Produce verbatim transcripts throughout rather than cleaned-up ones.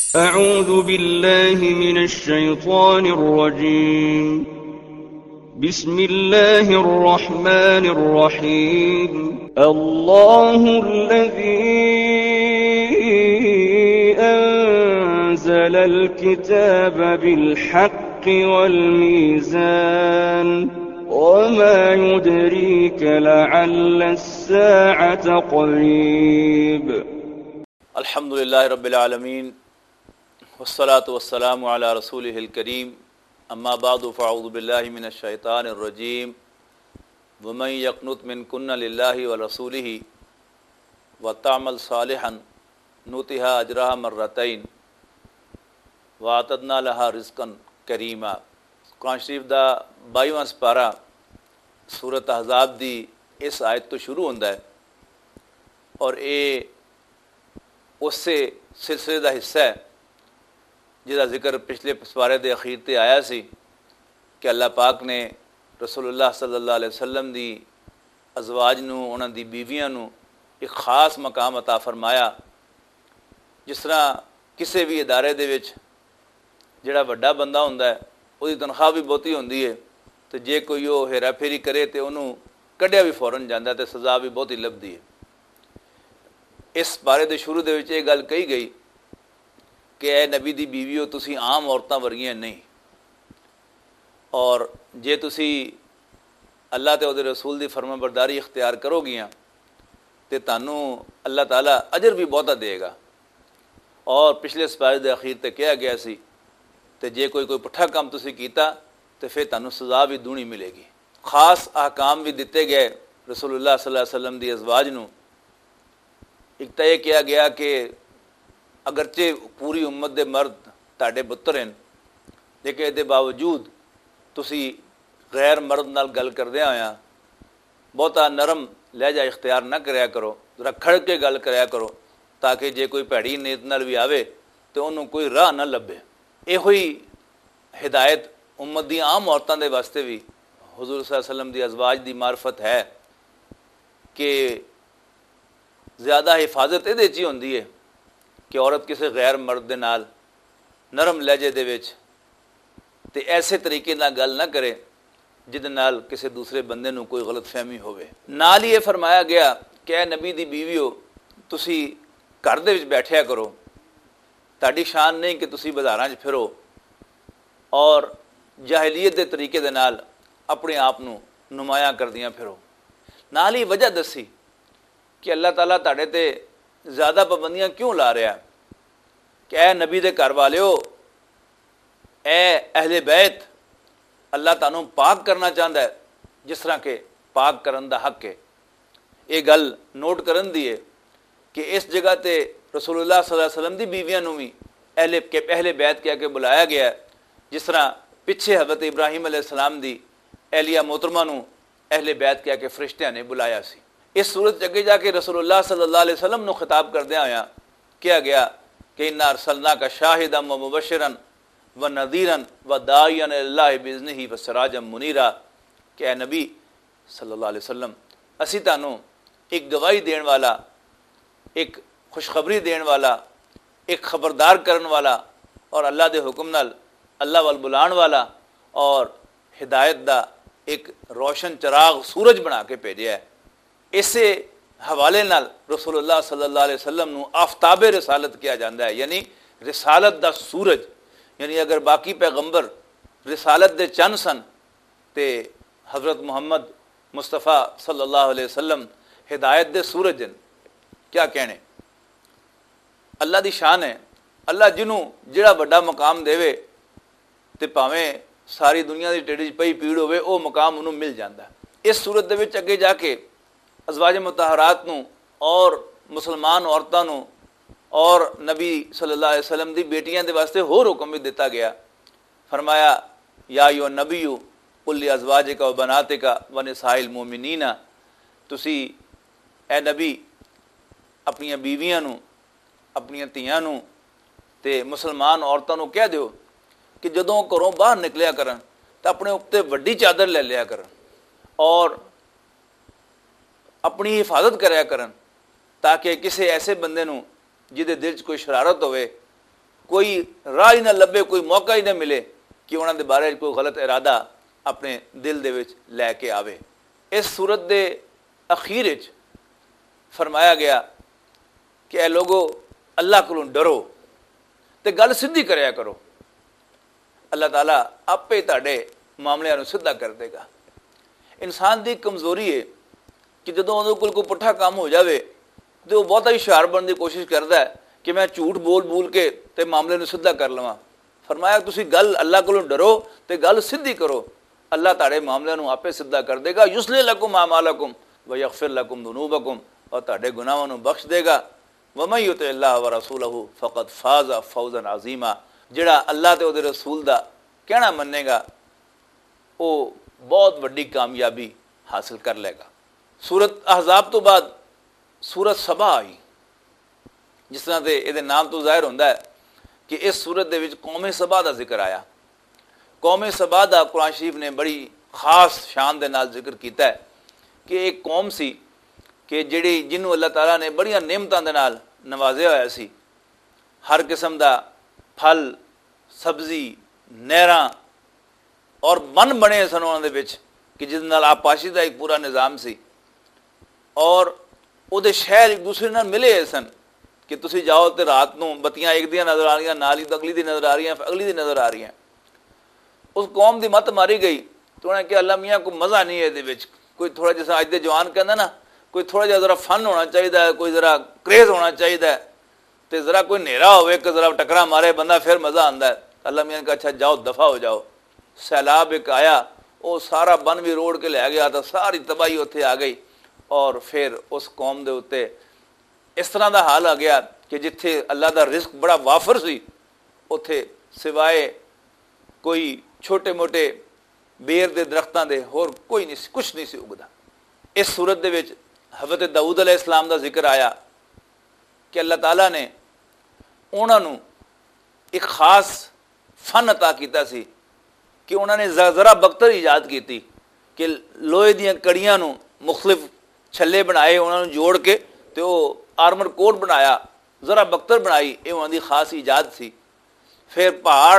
اعوذ باللہ من الشیطان الرجیم بسم اللہ الرحمن الرحیم اللہ الذی انزل الكتاب بالحق والمیزان وما يدريك لعل الساعة قريب الحمد للہ رب العالمین والصلاة والسلام علی رسولہ الکریم اما بعد فاعوذ باللہ من الشیطان الرجیم ومن یقنط منکن للہ ورسولہ وتعمل صالحا نؤتها اجرها مرتين واعتدنا لها رزقا کریما۔ قرآن شریف دا بائیواں سپارہ سورۃ احزاب دی اس آیت تو شروع ہوندا ہے اور اے اس سے سلسلے دا حصہ ہے جس کا ذکر پچھلے سپارے دے اخیر تے آیا سی کہ اللہ پاک نے رسول اللہ صلی اللہ علیہ وسلم دی ازواج نو انہاں دی بیویاں نو ایک خاص مقام عطا فرمایا۔ جس طرح کسی بھی ادارے دے وچ جڑا وڈا بندہ ہوندا ہے وہ دی تنخواہ بھی بہتی ہوندی ہے تو جے کوئی وہ ہیرا پھیری کرے تو انہوں کڈیا بھی فوراً جاندہ ہے تو سزا بھی بہت ہی لبدی ہے۔ اس بارے دے شروع دے وچ یہ گل کہی گئی کہ اے نبی دی بیویو تسی عام عورتاں ورگیاں نہیں، اور جے تسی اللہ تے اودے رسول دی فرما برداری اختیار کرو گیاں تے تانوں اللہ تعالیٰ اجر بھی بہتا دے گا۔ اور پچھلے سپارے دے اخیر تے کہا گیا سی تے جے کوئی کوئی پٹھا کام تسی کیتا تے پھر تانوں سزا بھی دونی ملے گی۔ خاص احکام بھی دیتے گئے رسول اللہ صلی اللہ علیہ وسلم دی ازواج نو۔ ایک تو یہ کیا گیا کہ اگرچہ پوری امت دے مرد تاڑے پتر ہیں لیکن دے باوجود تسی غیر مرد نال گل کردیا ہویا بہتا نرم لہجہ اختیار نہ کریا کرو، ذرا کھڑ کے گل کریا کرو تاکہ جے کوئی پیڑی نیت نال بھی آوے تو انہوں کوئی راہ نہ لبے۔ یہ ہوئی ہدایت امت دی عام عورتوں دے واسطے بھی حضور صلی اللہ علیہ وسلم دی ازواج دی معرفت ہے کہ زیادہ حفاظت یہ چی ہوندی ہے کہ عورت کسی غیر مرد دے نال نرم لہجے دے وچ تے ایسے طریقے نال گل نہ کرے جہد نال کسی دوسرے بندے نو کوئی غلط فہمی ہوئے۔ نال ہی یہ فرمایا گیا کہ اے نبی دی بیویو تسی گھر دے وچ بیٹھیا کرو، تاڑی شان نہیں کہ تسی بازاراں وچ پھرو اور جاہلیت دے طریقے دے نال اپنے آپ نو نمایاں کردیاں پھرو۔ نال ہی وجہ دسی کہ اللہ تعالیٰ تاڑے تے زیادہ پابندیاں کیوں لا رہا ہے کہ اے نبی دے گھر والیو، اے اہل بیت، اللہ تعالیٰ پاک کرنا چاہتا ہے جس طرح کہ پاک کرن دا حق ہے۔ یہ گل نوٹ کرن دی ہے کہ اس جگہ تے رسول اللہ صلی اللہ علیہ وسلم دی بیویاں نو بھی اہل کے اہل بیت کہہ کے بلایا گیا ہے، جس طرح پچھے حضرت ابراہیم علیہ السلام دی اہلیہ محترمہ نو اہل بیت کہہ کے فرشتیاں نے بلایا سی۔ اس صورت اگے جا کے رسول اللہ صلی اللہ علیہ وسلم نو خطاب کردیا ہویا کیا گیا کہ انا ارسلناک شاہدا و مبشرا و نذیرا و داعیا الی اللہ باذنہ و سراجا منیرا کہ اے نبی صلی اللہ علیہ وسلم اسی تانوں ایک گواہی دین والا، ایک خوشخبری دین والا، ایک خبردار کرن والا اور اللہ دے حکم نال اللہ وال بلان والا اور ہدایت دا ایک روشن چراغ سورج بنا کے بھیجیا ہے۔ اسے حوالے نال رسول اللہ صلی اللہ علیہ وسلم نو آفتاب رسالت کیا جاندہ ہے، یعنی رسالت دا سورج۔ یعنی اگر باقی پیغمبر رسالت دے چند سن تے حضرت محمد مصطفیٰ صلی اللہ علیہ وسلم ہدایت دے سورج ہیں، کیا کہنے۔ اللہ دی شان ہے، اللہ جنوں جڑا بڑا مقام دے وے تے پاویں ساری دنیا دی ٹیڑی پئی پیڑ ہوئے او مقام انہوں مل جاندہ ہے۔ اس صورت دے وچ اگے جا کے ازواج مطہرات نو اور مسلمان عورتوں نو اور نبی صلی اللہ علیہ وسلم دی بیٹیاں دے واسطے ہور حکم بھی دیتا گیا۔ فرمایا یا ایھا النبی قل لازواجک و بناتک و نساء المؤمنین، تسی اے نبی اپنی بیویاں نو، اپنی تیاں نو تے مسلمان عورتوں نو کہہ دیو کہ جدوں گھروں باہر نکلیا کرن تو اپنے اوپر وڈی چادر لے لیا کرن اور اپنی حفاظت کریا کرن تاکہ کسی ایسے بندے نو جہدے دل چ کوئی شرارت ہوئے کوئی راہ ہی نہ لبے, کوئی موقع ہی نہ ملے کہ انہاں دے بارے کوئی غلط ارادہ اپنے دل دے وچ لے کے آوے. اس صورت دے اخیر وچ فرمایا گیا کہ اے لوگو اللہ کولوں ڈرو تے گل سدھی کریا کرو, اللہ تعالیٰ آپ ہی تہاڈے معاملیاں نوں سدھا کر دے گا. انسان دی کمزوری ہے کہ جدوں اودے کول کوئی پٹھا کام ہو جاوے تو وہ بہت ہی ہوشیار بننے کی کوشش کرتا ہے کہ میں جھوٹ بول بول کے تے معاملے نوں سدھا کر لواں. فرمایا تسی گل اللہ کولوں ڈرو تے گل سدھی کرو, اللہ تہاڈے معاملے نوں آپے سدھا کر دے گا. یصلح لکم اعمالکم ویغفر لکم ذنوبکم, اور تہاڈے گناہاں نوں بخش دے گا. ومن یطع اللہ ورسولہ فقد فاز فوزا عظیما, جڑا اللہ تے اودے رسول دا کہنا منے گا وہ بہت وڈی کامیابی حاصل کر لے گا. سورت احزاب تو بعد سورت سبا آئی, جس طرح دے یہ نام تو ظاہر ہوتا ہے کہ اس سورت دے وچ قوم سبا دا ذکر آیا. قوم سبا دا قرآن شریف نے بڑی خاص شان دے نال ذکر کیتا ہے کہ ایک قوم سی کہ جڑی جنوں اللہ تعالیٰ نے بڑیاں نعمتاں دے نال نوازیا ہویا سی, ہر قسم دا پھل سبزی نہراں اور بن بنے سن انہاں دے وچ کہ جس نال آپاشی دا ایک پورا نظام سی, اور وہ دے شہر ایک دوسرے نال ملے سن کہ تسی جاؤ تے رات نوں بتیاں ایک دیاں نظر آ رہی ہیں, نال ہی اگلی دی نظر آ رہی ہیں, اگلی دی نظر آ رہی ہیں. اس قوم دی مت ماری گئی تو انہیں کہ اللہ میاں کوئی مزہ نہیں ہے دے وچ, کوئی تھوڑا جیسا اج دے جوان کہندا نا کوئی تھوڑا جہا ذرا فن ہونا چاہیے, کوئی ذرا کریز ہونا چاہیے, تے ذرا کوئی نیرا ہوئے کہ ذرا ٹکرا مارے بندہ پھر مزہ آندا ہے. اللہ میاں نے کہا اچھا جاؤ دفع ہو جاؤ. سیلاب ایک آیا, وہ سارا بن بھی روڑ کے لے گیا, تو ساری تباہی اتنے آ گئی, اور پھر اس قوم دے اتنے اس طرح دا حال آ گیا کہ جتھے اللہ دا رزق بڑا وافر سی اتھے سوائے کوئی چھوٹے موٹے بیر دے درختاں دے ہور کوئی نہیں سی, کچھ نہیں سی اگدا. اس صورت دے وچ حضرت داؤد علیہ السلام دا ذکر آیا کہ اللہ تعالیٰ نے انہاں نوں ایک خاص فن عطا کیتا سی کہ انہوں نے ذرا بختر ایجاد کیتی کہ لوہے دیاں کڑیاں نوں مختلف چھلے بنائے, انہوں نے جوڑ کے تے وہ آرمر کوٹ بنایا, ذرا بختر بنائی, یہ انہوں دی خاص ایجاد سی. پھر پہاڑ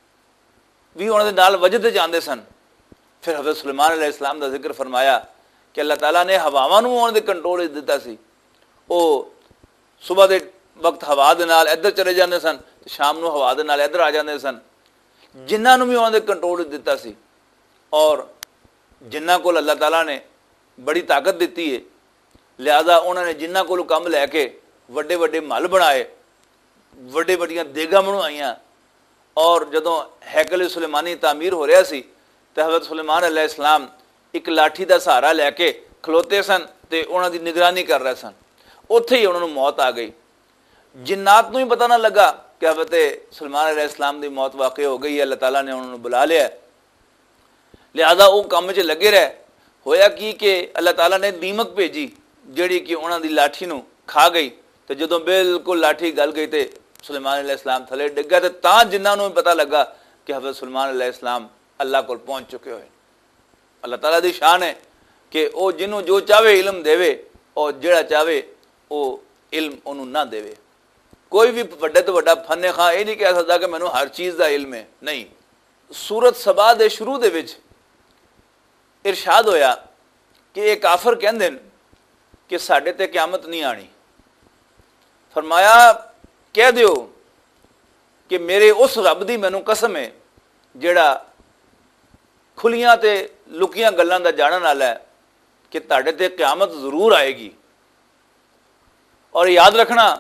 بھی انہوں دے نال وجدے جاندے سن. پھر حضرت سلیمان علیہ السلام دا ذکر فرمایا کہ اللہ تعالیٰ نے ہواواں نوں انہوں دے کنٹرول دیتا سی, وہ صبح دے وقت ہوا دے نال ادھر چلے جاندے سن, شام نوں ہوا دے نال ادھر آ جاندے سن. جنہاں نوں بھی انہوں نے کنٹرول دیتا سی, اور جنہاں کول اللہ تعالیٰ نے بڑی طاقت دیتی ہے لہذا انہوں نے جنہاں کول کم لے کے وڈے وڈے محل بنائے, وڈے وڈیاں دیگاں بنوائیاں, اور جدوں ہیکل سلیمانی تعمیر ہو رہا سی تو حضرت سلیمان علیہ السلام ایک لاٹھی دا سہارا لے کے کھلوتے سن تے انہوں دی نگرانی کر رہے سن. اتھے ہی انہوں نے موت آ گئی. جنات نوں ہی پتہ نہ لگا کہ حضرت سلیمان علیہ السلام دی موت واقع ہو گئی ہے, اللہ تعالیٰ نے انہوں نے بلا لیا ہے. لہذا وہ کام چ لگے رہے. ہویا کی کہ اللہ تعالیٰ نے دیمک بھیجی جڑی کہ انہوں دی لاٹھی نوں کھا گئی, تو جدوں بالکل لاٹھی گل گئی تے سلیمان علیہ السلام تھلے ڈگ گیا, تے تاں جنہاں نوں پتہ لگا کہ حضرت سلیمان علیہ السلام اللہ کو پہنچ چکے ہوئے. اللہ تعالیٰ دی شان ہے کہ وہ جنوں جو چاہے علم دے, اور جڑا چاہے وہ علم انہوں نہ دے. کوئی بھی وڈے تو وڈا فن خاں یہ نہیں کہہ سکتا کہ مینوں ہر چیز دا علم ہے, نہیں. سورت سبا دے شروع دے وچ ارشاد ہویا کہ یہ کافر کہندے کہ ساڈے تے قیامت نہیں آنی. فرمایا کہہ دیو کہ میرے اس رب دی مینوں قسم ہے جڑا کھلیاں تے لکیاں گلاں دا جانن والا ہے کہ تہاڈے تے قیامت ضرور آئے گی. اور یاد رکھنا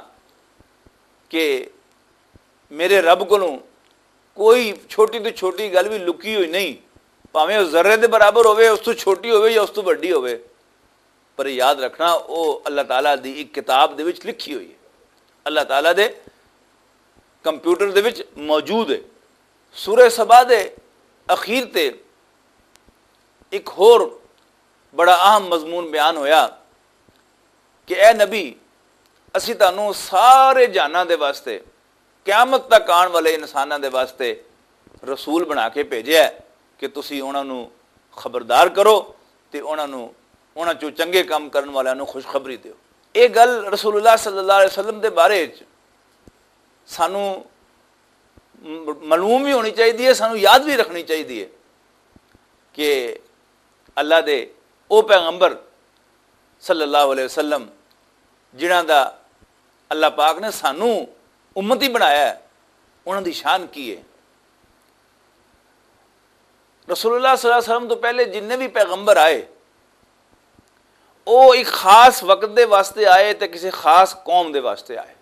کہ میرے رب کولوں کوئی چھوٹی تو چھوٹی گل بھی لکی ہوئی نہیں, پاویں وہ ذرے دے برابر ہوئے, اس تو چھوٹی ہوئے یا اس تو بڑی ہوئے, پر یاد رکھنا وہ اللہ تعالیٰ دی ایک کتاب دے وچ لکھی ہوئی ہے, اللہ تعالیٰ دے کمپیوٹر دے وچ موجود ہے. سورہ سبا دے اخیر تے ایک ہور بڑا اہم مضمون بیان ہویا کہ اے نبی اسی تانوں سارے جہاناں دے واسطے قیامت تک آن والے انساناں دے واسطے رسول بنا کے بھیجیا ہے کہ تسی انہاں نوں خبردار کرو تے انہاں نوں انہاں چوں چنگے کام کرن والےاں نوں خوشخبری دیو. یہ گل رسول اللہ صلی اللہ علیہ وسلم دے بارے چ سانوں معلوم بھی ہونی چاہیے، سانو یاد بھی رکھنی چاہیے کہ اللہ دے او پیغمبر صلی اللہ علیہ وسلم جنہاں دا اللہ پاک نے سانو امتی بنایا ہے، انہاں دی شان کی ہے۔ رسول اللہ صلی اللہ علیہ وسلم تو پہلے جننے بھی پیغمبر آئے وہ ایک خاص وقت دے واسطے آئے تے کسی خاص قوم دے واسطے آئے۔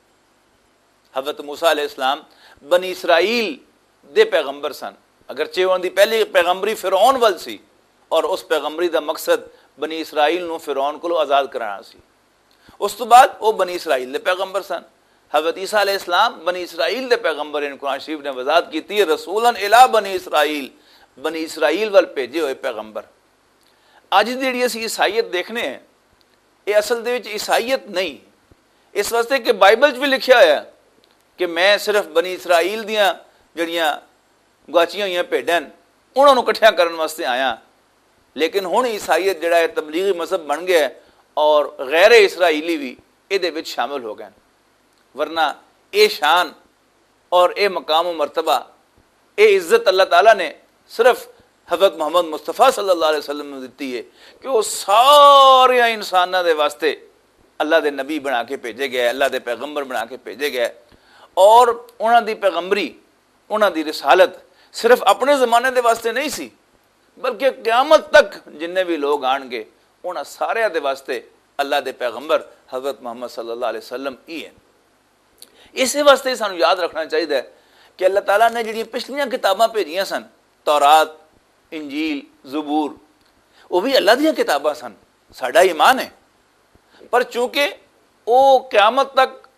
حضرت موسیٰ علیہ السلام بنی اسرائیل دے پیغمبر سن، اگرچہ انہوں دی پہلی پیغمبری فرعون ول سی، اور اس پیغمبری دا مقصد بنی اسرائیل نو فرعون کو آزاد کرانا سی۔ اس تو بعد وہ بنی اسرائیل دے پیغمبر سن۔ حضرت عیسیٰ علیہ السلام بنی اسرائیل دے پیغمبر ہیں، قرآن شریف نے وضاحت کی ہے رسولاً الی بنی اسرائیل، بنی اسرائیل وال بھیجے ہوئے پیغمبر۔ اج دی جڑی اسی عیسائیت دیکھنے ہیں یہ اصل دے وچ عیسائیت نہیں، اس واسطے کہ بائبل چ بھی لکھیا ہوا ہے کہ میں صرف بنی اسرائیل دیاں جڑیاں گواچیاں ہوئیاں بھیڈاں انہاں نوں اکٹھیاں کرن واسطے آیا، لیکن ہن عیسائیت جڑا ہے تبلیغی مذہب بن گیا ہے اور غیر اسرائیلی بھی یہ دے وچ شامل ہو گئے، ورنہ اے شان اور اے مقام و مرتبہ اے عزت اللہ تعالیٰ نے صرف حضرت محمد مصطفیٰ صلی اللہ علیہ وسلم نے دیتی ہے کہ وہ سارے انسانوں دے واسطے اللہ دے نبی بنا کے بھیجے گئے، اللہ دے پیغمبر بنا کے بھیجے گئے، اور انہاں دی پیغمبری، انہاں دی رسالت صرف اپنے زمانے دے واسطے نہیں سی، بلکہ قیامت تک جننے بھی لوگ آن گے انہاں سارے دے واسطے اللہ دے پیغمبر حضرت محمد صلی اللہ علیہ وسلم ہی ہیں۔ اسی واسطے سانو یاد رکھنا چاہیے کہ اللہ تعالیٰ نے جڑی پچھلیاں کتاباں بھیجیاں سن، تورات، انجیل، زبور، وہ بھی اللہ دیا کتاباں سن، ساڈا ایمان ہے، پر چونکہ وہ قیامت تک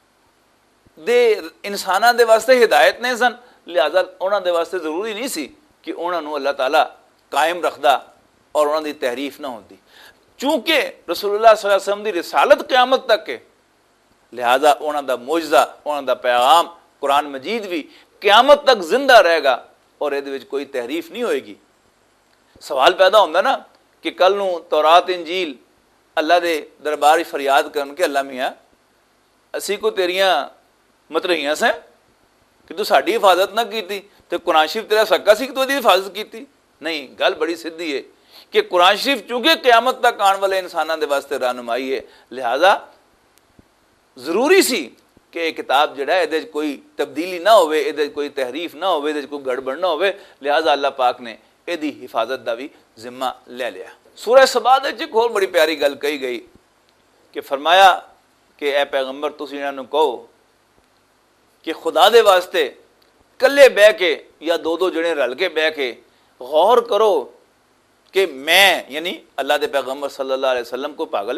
دے انساناں دے واسطے ہدایت نہیں سن، لہذا انہاں دے واسطے ضروری نہیں سی کہ انہاں نو اللہ تعالیٰ قائم رکھدا اور انہاں دی تحریف نہ ہوندی۔ چونکہ رسول اللہ صلی اللہ علیہ وسلم دی رسالت قیامت تک ہے، لہذا انہاں دا معجزہ، انہاں دا پیغام قرآن مجید بھی قیامت تک زندہ رہے گا اور یہ وچ کوئی تحریف نہیں ہوئے گی۔ سوال پیدا ہوتا نا کہ کل نو تورات انجیل اللہ دے دربار فریاد کرن کہ اللہ میاں اسی کو تیریاں مترہیاں سے کہ تو ساڈی حفاظت نہ کیتی تو قرآن شریف تیرا سکا سی کہ تو دی حفاظت کیتی؟ نہیں، گل بڑی سیدھی ہے کہ قرآن شریف چونکہ قیامت تک آن والے انسانوں دے واسطے رہنمائی ہے، لہذا ضروری سی کہ یہ کتاب جڑا ہے یہ کوئی تبدیلی نہ ہوئے، یہ کوئی تحریف نہ ہوئے، یہ کوئی گڑبڑ نہ ہوئے، لہذا اللہ پاک نے یہ حفاظت دا بھی ذمہ لے لیا۔ سورہ سبا دے ایک اور بڑی پیاری گل کہی گئی کہ فرمایا کہ اے پیغمبر تسی انہاں نوں کہو کہ خدا دے واسطے کلے بہ کے یا دو دو جنے رل کے بہ کے غور کرو کہ میں یعنی اللہ دے پیغمبر صلی اللہ علیہ وسلم کو پاگل ہے،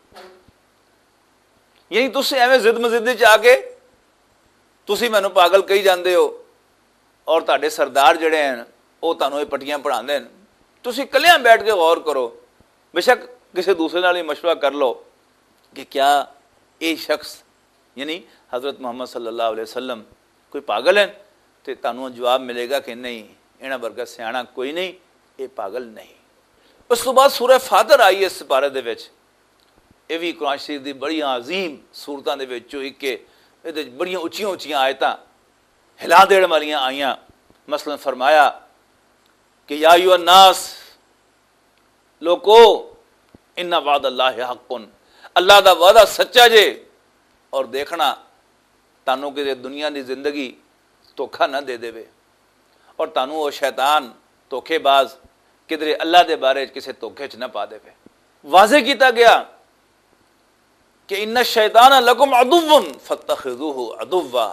یعنی تسی ایویں ضد مزدی چ آ کے تسی مینوں پاگل کہی جاندے ہو اور تہاڈے سردار جڑے ہیں وہ تانوں یہ پٹیاں پڑھاندے ہیں، تسی کلیاں بیٹھ کے غور کرو، بے شک کسی دوسرے نال ہی مشورہ کر لو کہ کیا یہ شخص یعنی حضرت محمد صلی اللہ علیہ وسلم کوئی پاگل ہے، تو تانوں جواب ملے گا کہ نہیں، انہاں ورگا سیاںا کوئی نہیں، یہ پاگل نہیں۔ اس تو بعد سورہ فاطر آئی ہے اس سپارے دے وچ، یہ بھی قرآن شریف دی بڑی عظیم سورتاں دے وچوں ایک کہ یہ بڑی اچیاں اچیاں آیتاں ہلا دیڑ والیاں آئیاں، مثلا فرمایا کہ یا ایھا الناس لوکو ان وعد اللہ حق، اللہ دا وعدہ سچا جے، اور دیکھنا تانوں کہ دنیا دی زندگی دھوکھا نہ دے دے وے، اور تانوں وہ شیطان دھوکھے باز کدھر اللہ دے بارے کسے دھوکھے چ نہ پا دے وے۔ واضح کیتا گیا کہ ان الشیطان لکم عدو فاتخذوہ عدوا،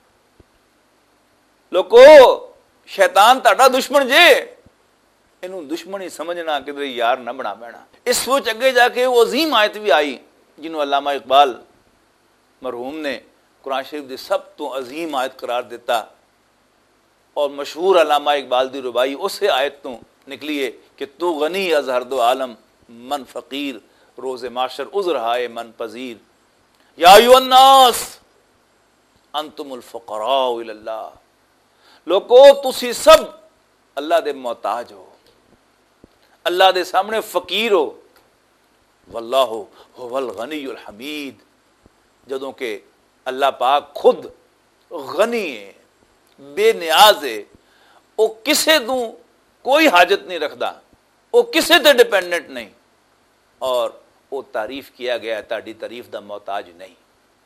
لوکو شیطان تہاڈا دشمن جے، انہوں دشمنی سمجھنا کدھر یار نہ بنا بینا۔ اس وچ اگے جا کے وہ عظیم آیت بھی آئی جنہوں علامہ اقبال مرحوم نے قرآن شریف دی سب تو عظیم آیت قرار دیتا، اور مشہور علامہ اقبال دی ربائی اسے آیت تو نکلی ہے کہ تو غنی از ہر دو عالم من فقیر، روز معاشر عذر ہائے من پذیر، یا ایھا الناس انتم الفقراء الی اللہ، لوگو تسی سب اللہ دے محتاج ہو، اللہ دے سامنے فقیر ہو، واللہ هو الغنی الحمید، جدوں کہ اللہ پاک خود غنی ہے، بے نیاز ہے، وہ کسے تو کوئی حاجت نہیں رکھتا، وہ کسے تے ڈپینڈنٹ نہیں، اور وہ تعریف کیا گیا ہے تہاڈی تعریف دا محتاج نہیں۔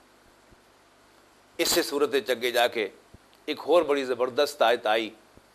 اس سے صورت چگے جا کے ایک اور بڑی زبردست آیت آئی،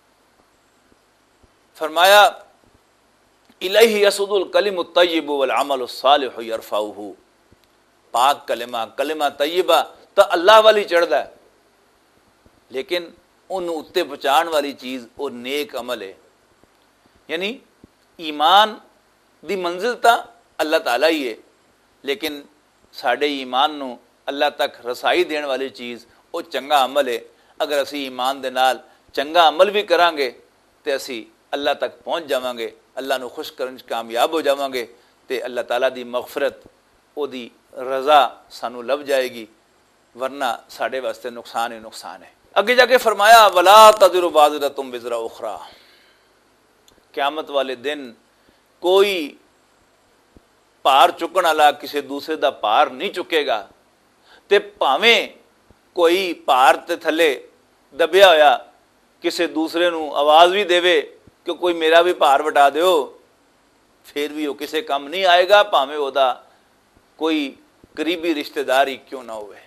فرمایا الیہ یسعد الکلم الطیب والعمل الصالح یرفعہ، پاک کلمہ کلمہ طیبہ تو اللہ والی چڑھدا ہے، لیکن ان اتے پہنچان والی چیز وہ نیک عمل ہے۔ یعنی ایمان دی منزل تا اللہ تعالیٰ ہی ہے، لیکن ساڈے ایمان نو اللہ تک رسائی دین والی چیز وہ چنگا عمل ہے۔ اگر اسی ایمان دے نال چنگا عمل بھی کران گے تے اسی اللہ تک پہنچ جاواں گے، اللہ نو خوش کرن وچ کامیاب ہو جاواں گے، تے اللہ تعالیٰ دی مغفرت او دی رضا سانو لب جائے گی، ورنہ ساڈے واسطے نقصان ہی نقصان ہے۔ اگے جا کے فرمایا ولا تزر وازرۃ وزر اخری، قیامت والے دن کوئی پار چکن والا کسی دوسرے دا پار نہیں چکے گا، تے پاویں کوئی پار تے تھلے دبیا ہویا کسی دوسرے نو آواز بھی دے کہ کوئی میرا بھی پار وٹا دیو، پھر بھی وہ کسے کم نہیں آئے گا، پاویں او دا کوئی قریبی رشتہ دار ہی کیوں نہ ہوئے۔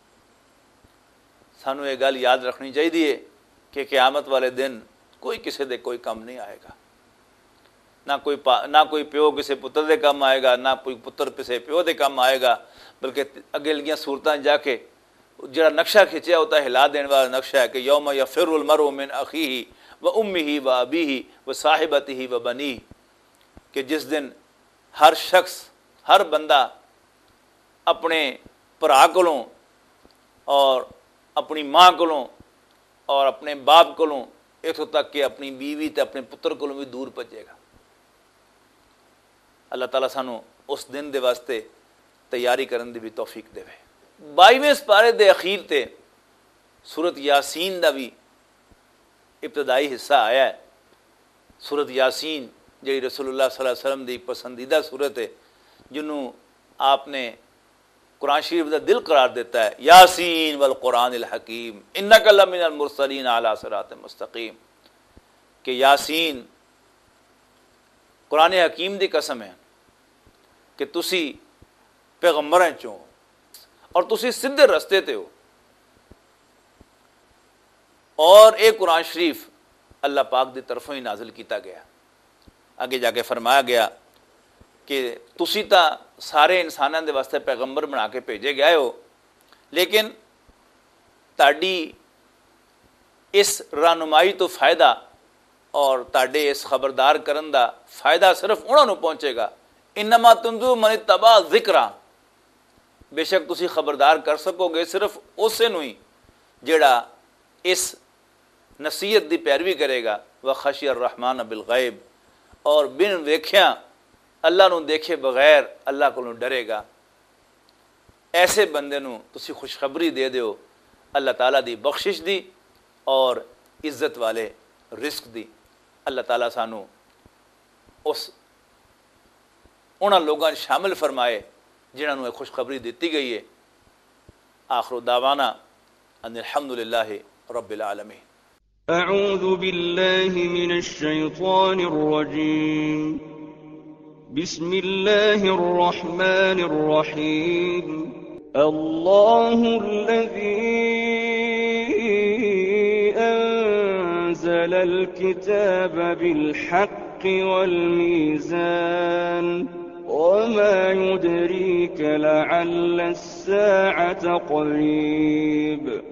سانو یہ گل یاد رکھنی چاہیے کہ قیامت والے دن کوئی کسی دے کوئی کم نہیں آئے گا، نہ کوئی پا نہ کوئی پیو کسی پتر دے کم آئے گا، نہ کوئی پتر کسی پیو دے کم آئے گا، بلکہ اگے لگیاں صورتاں جا کے جڑا نقشہ کھچیا ہوتا ہے ہلا دین والا نقشہ ہے کہ یوم یفر المرء من اخیہ و امہ و ابیہ و صاحبتہ و بنیہ، کہ جس دن ہر شخص ہر بندہ اپنے بھرا کولوں اور اپنی ماں کولوں اور اپنے باپ کولوں اتوں تک کہ اپنی بیوی تے اپنے پتر کولوں بھی دور بھجے گا۔ اللہ تعالیٰ سانو اس دن دے واسطے تیاری کرن دی بھی توفیق دے۔ بائیویں سپارے دے اخیر تے سورت یاسین دا بھی ابتدائی حصہ آیا ہے۔ سورت یاسین جی رسول اللہ صلی اللہ علیہ وسلم دی پسندیدہ سورت ہے، جنہوں آپ نے قرآن شریف دا دل قرار دیتا ہے، یاسین والقرآن الحکیم انک لمن المرسلین علی صراط مستقیم، کہ یاسین قرآن حکیم دی قسم ہے کہ تسی پیغمبراں چوں اور تسی سیدھے رستے تے ہو، اور اے قرآن شریف اللہ پاک دی طرفوں ہی نازل کیتا گیا۔ آگے جا کے فرمایا گیا کہ تسی تا سارے انساناں دے واسطے پیغمبر بنا کے بھیجے گئے ہو، لیکن تاڑی اس رہنمائی تو فائدہ اور تاڑے اس خبردار کرن دا فائدہ صرف انہوں نے پہنچے گا، انما تنذر من اتبع ذکرہ، بے شک تسی خبردار کر سکو گے صرف اسے نو ہی جیڑا اس نصیحت دی پیروی کرے گا، وخشی الرحمن بالغیب، اور بن ویکھیاں اللہ نو دیکھے بغیر اللہ کو ڈرے گا۔ ایسے بندے نو تسی خوشخبری دے دیو اللہ تعالیٰ دی بخشش دی اور عزت والے رزق دی۔ اللہ تعالیٰ سانو اس انہاں لوگاں شامل فرمائے جنہاں نو خوشخبری دیتی گئی ہے۔ آخر دعوانا ان الحمدللہ رب العالمین۔ اعوذ باللہ من الشیطان الرجیم، بسم اللہ الرحمن الرحیم، اللہ الذی انزل الكتاب بالحق والمیزان وما يدريك لعل الساعة قريب